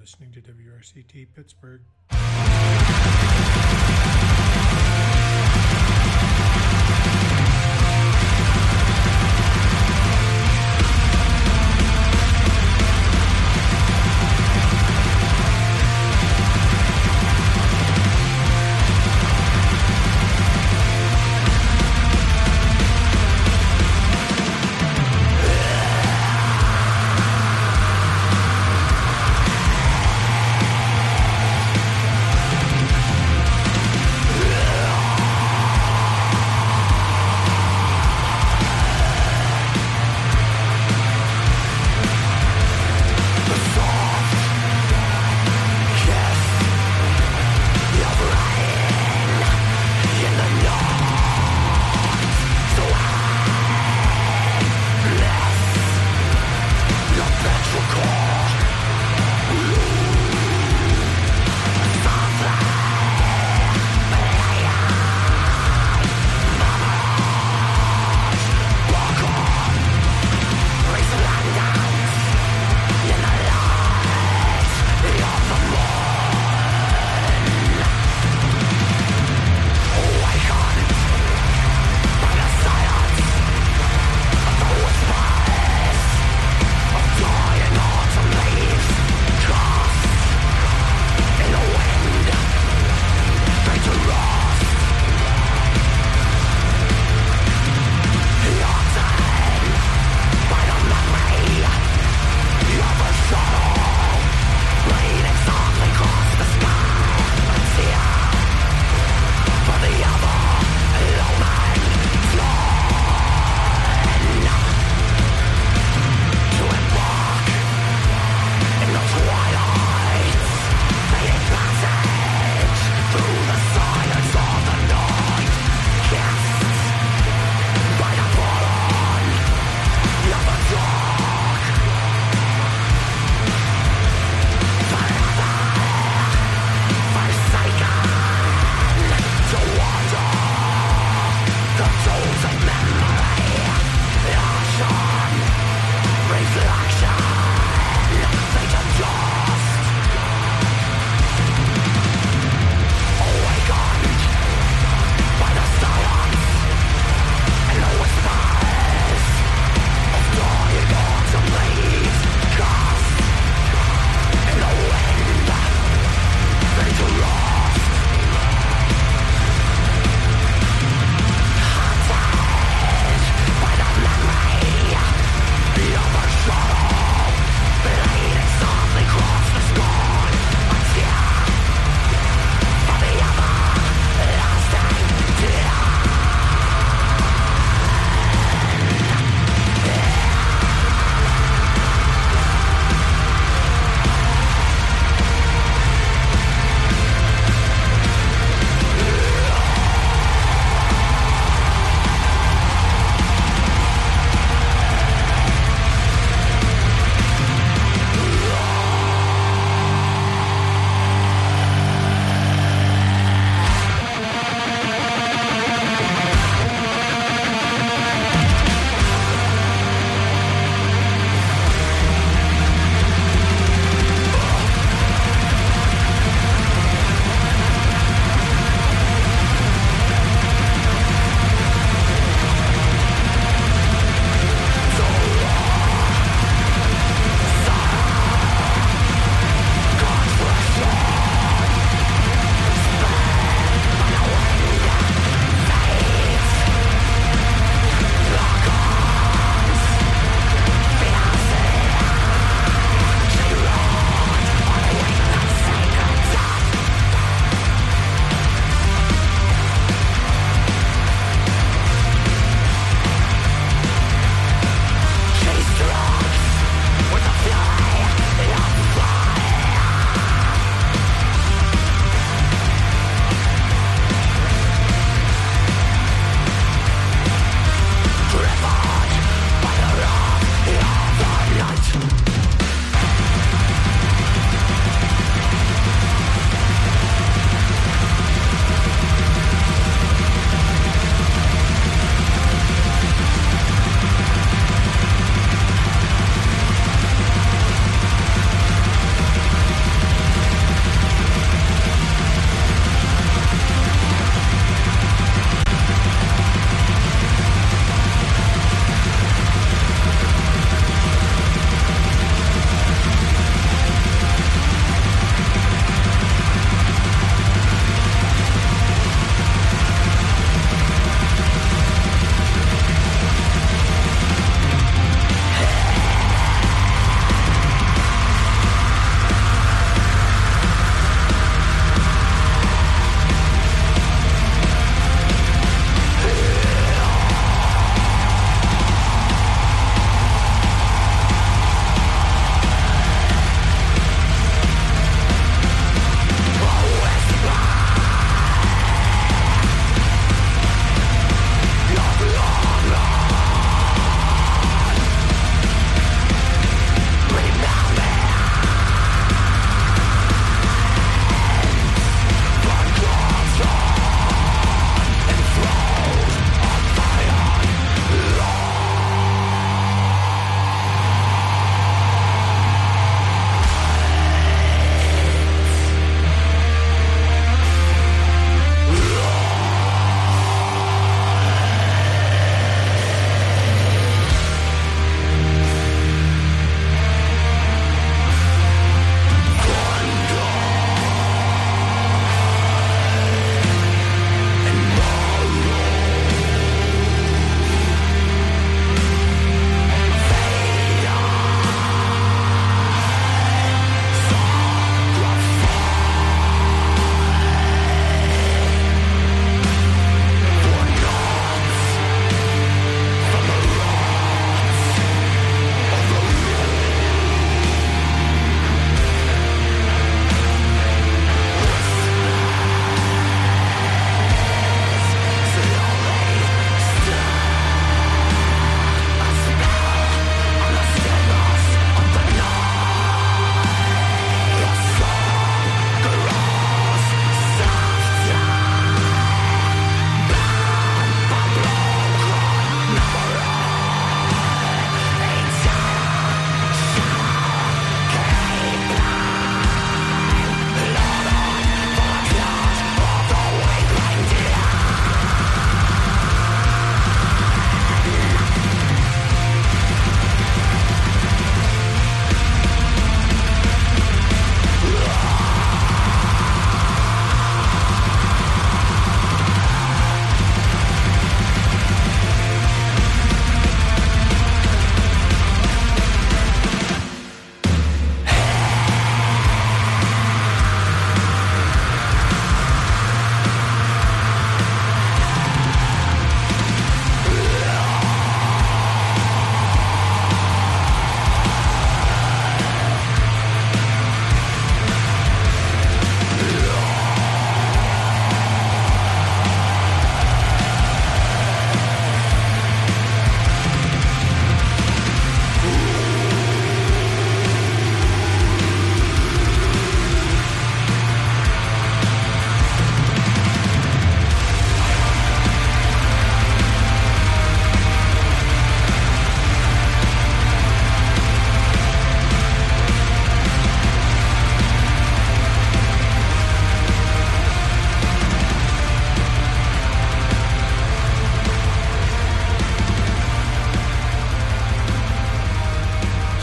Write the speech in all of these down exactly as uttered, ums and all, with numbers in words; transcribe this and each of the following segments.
listening to W R C T Pittsburgh.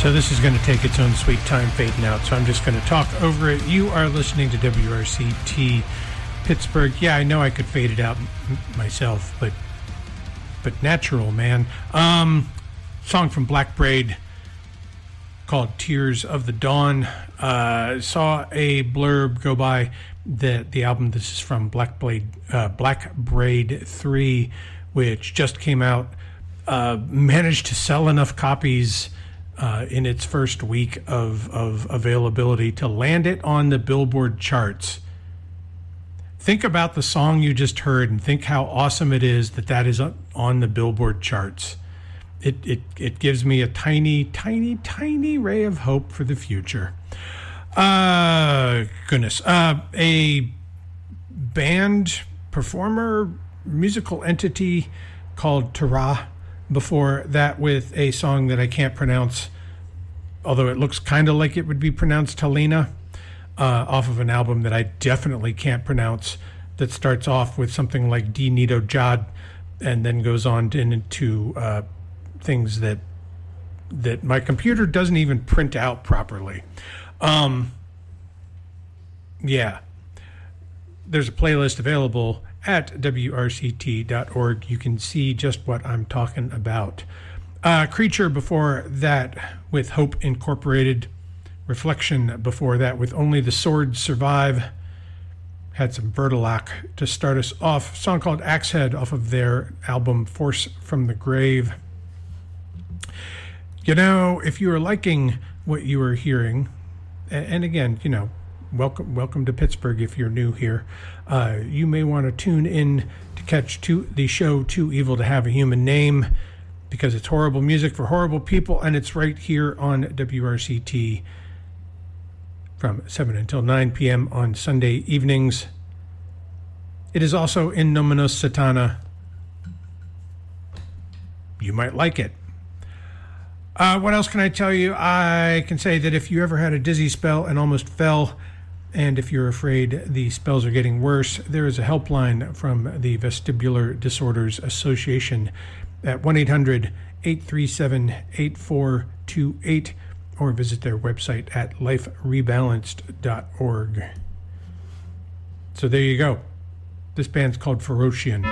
So this is going to take its own sweet time fading out, so I'm just going to talk over it. You are listening to W R C T Pittsburgh. Yeah, I know I could fade it out m- myself, but but natural, man. Um, song from Black Braid called Tears of the Dawn. Uh, saw a blurb go by that the album, this is from Black Blade, uh, Black Braid three, which just came out, uh, managed to sell enough copies Uh, in its first week of, of availability to land it on the Billboard charts. Think about the song you just heard and think how awesome it is that that is on the Billboard charts. It, it, it gives me a tiny, tiny, tiny ray of hope for the future. Uh, goodness. Uh, a band, performer, musical entity called Tara. Before that with a song that I can't pronounce, although it looks kind of like it would be pronounced Helena, uh, off of an album that I definitely can't pronounce, that starts off with something like Di Nido Jad and then goes on to, into uh, things that that my computer doesn't even print out properly. Um, yeah. There's a playlist available at W R C T dot org. You can see just what I'm talking about. Uh, Creature before that with Hope Incorporated. Reflection before that with Only the Swords Survive. Had some Vertilac to start us off. A song called Axehead off of their album Force from the Grave. You know, if you are liking what you are hearing, and, and again, you know, Welcome, welcome to Pittsburgh. If you're new here, uh, you may want to tune in to catch two, the show "Too Evil to Have a Human Name," because it's horrible music for horrible people, and it's right here on W R C T from seven until nine p.m. on Sunday evenings. It is also in Nominus Satana. You might like it. Uh, what else can I tell you? I can say that if you ever had a dizzy spell and almost fell, and if you're afraid the spells are getting worse, there is a helpline from the Vestibular Disorders Association at one eight hundred eight three seven eight four two eight, or visit their website at life rebalanced dot org. So there you go. This band's called Ferocian.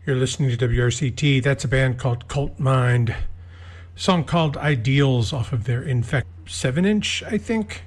You're listening to W R C T. That's a band called Cult Mind. A song called Ideals off of their Infect seven inch, I think.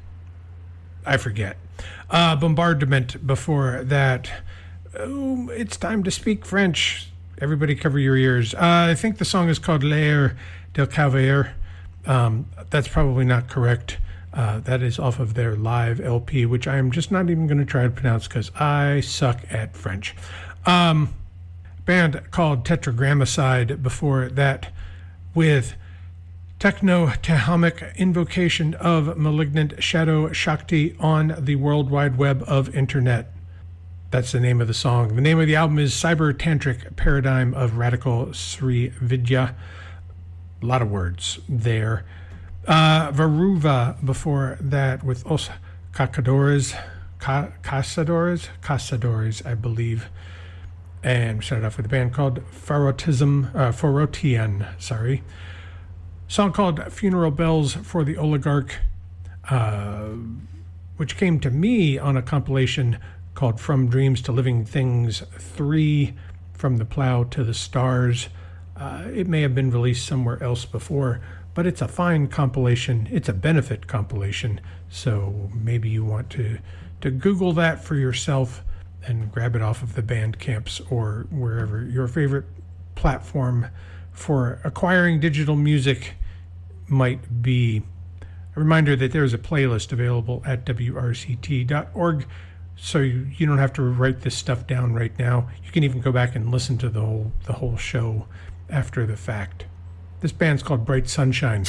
I forget. Uh, Bombardment before that. Oh, it's time to speak French. Everybody cover your ears. Uh, I think the song is called L'air del Calvaire. Um, that's probably not correct. Uh, that is off of their live L P, which I am just not even going to try to pronounce because I suck at French. Um, band called Tetragrammicide before that with Techno-Tehamic Invocation of Malignant Shadow Shakti on the World Wide Web of Internet. That's the name of the song. The name of the album is Cyber Tantric Paradigm of Radical Sri Vidya. A lot of words there. Uh, Varuva before that with Os Cacadores, Ca- Casadores, Casadores, I believe. And we started off with a band called Farotism, uh, Farotian, sorry. Song called Funeral Bells for the Oligarch, uh, which came to me on a compilation called From Dreams to Living Things three, From the Plow to the Stars. Uh, it may have been released somewhere else before, but it's a fine compilation. It's a benefit compilation, so maybe you want to, to Google that for yourself and grab it off of the Bandcamps or wherever your favorite platform for acquiring digital music might be. A reminder that there is a playlist available at W R C T dot org, so you, you don't have to write this stuff down right now. You can even go back and listen to the whole the whole show after the fact. This band's called Bright Sunshine.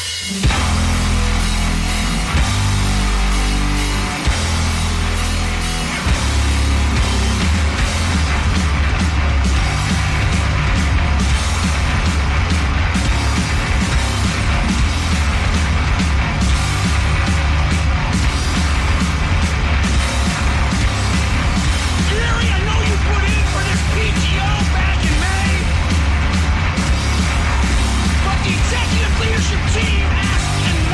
Executive leadership team asked and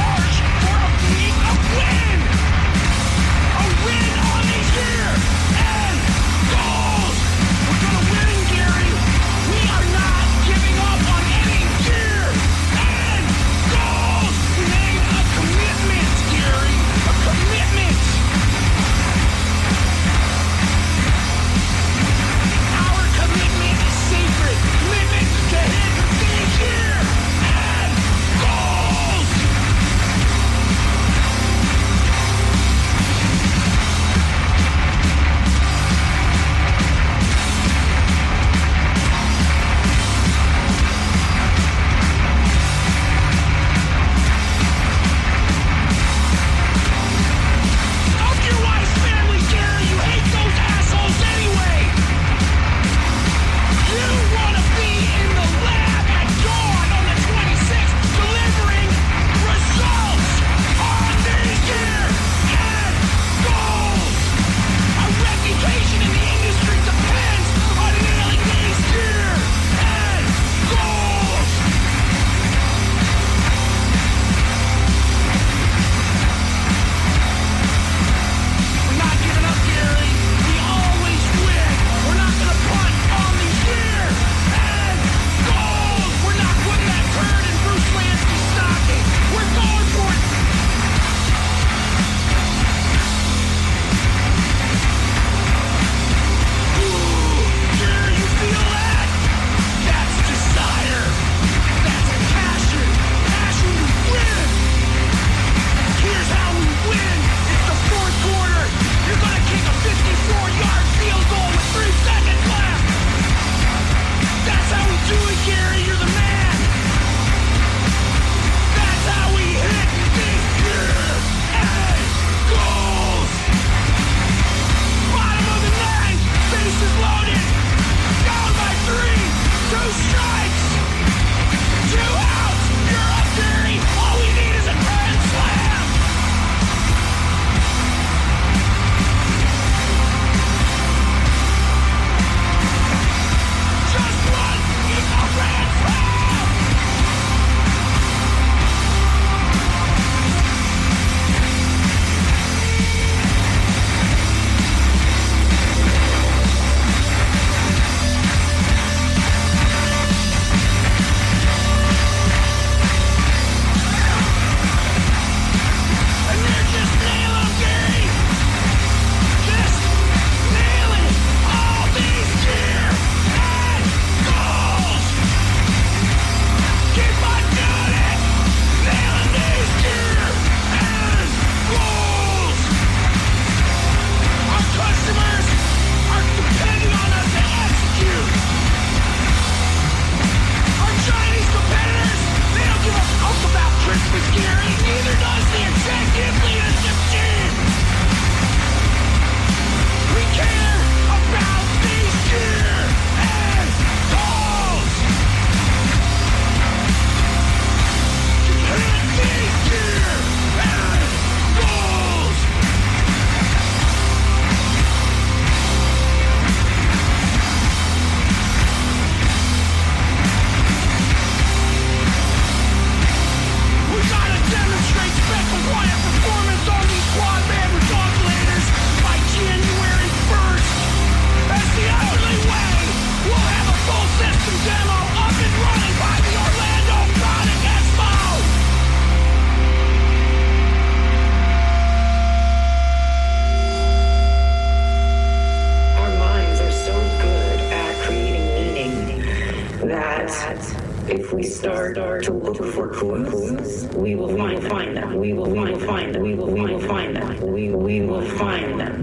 that if we start to look for clues, we will find find them. We will we will find them. We will we will find them. We we will find them.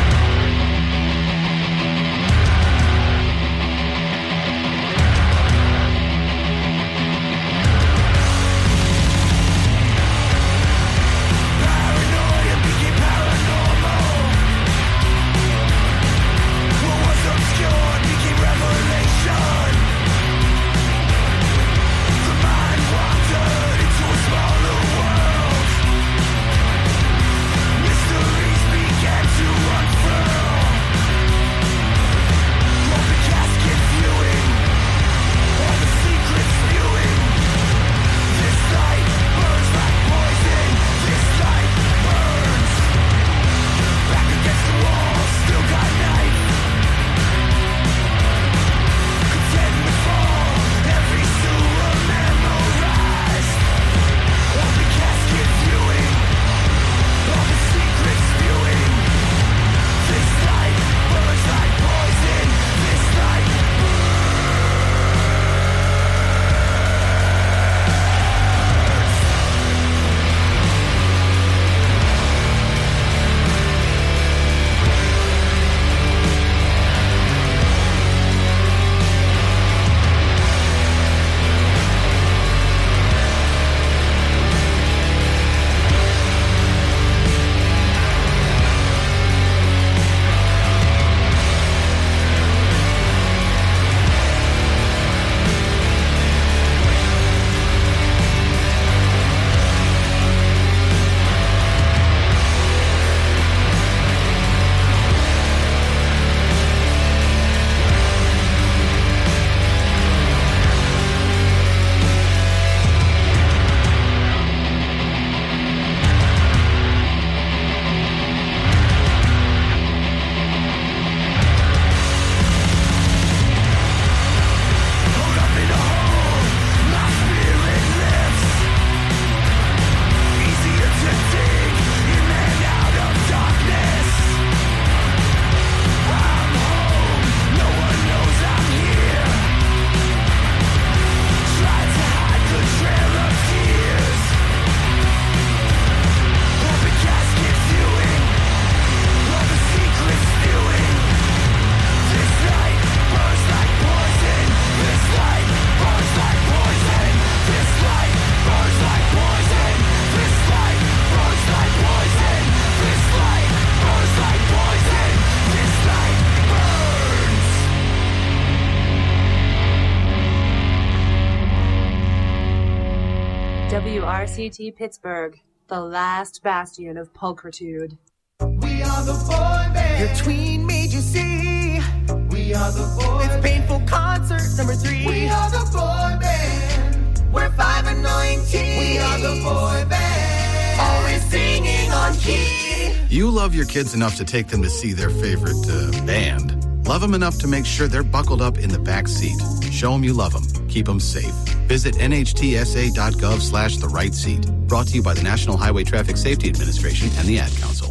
W R C T Pittsburgh, the last bastion of pulchritude. We are the boy band. Your tween made you see. We are the boy band. It's Painful Concert number three. We are the boy band. We're five and nineteen. We are the boy band. Always singing on key. You love your kids enough to take them to see their favorite uh, band. Love them enough to make sure they're buckled up in the back seat. Show them you love them. Keep them safe. Visit nhtsa.gov slash the right seat. Brought to you by the National Highway Traffic Safety Administration and the Ad Council.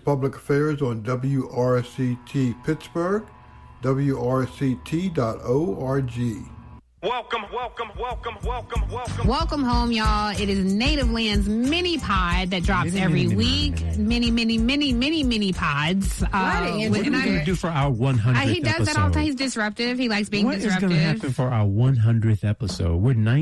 Public Affairs on W R C T Pittsburgh, W R C T dot org. Welcome, welcome, welcome, welcome, welcome. Welcome home, y'all. It is Native Land's mini pod that drops mini, every mini, week. Mini, mini, mini, mini, mini pods. Uh, what are we going to do for our one hundredth uh, He does episode? that all the time. He's disruptive. He likes being what disruptive. What is going to happen for our one hundredth episode? We're nine.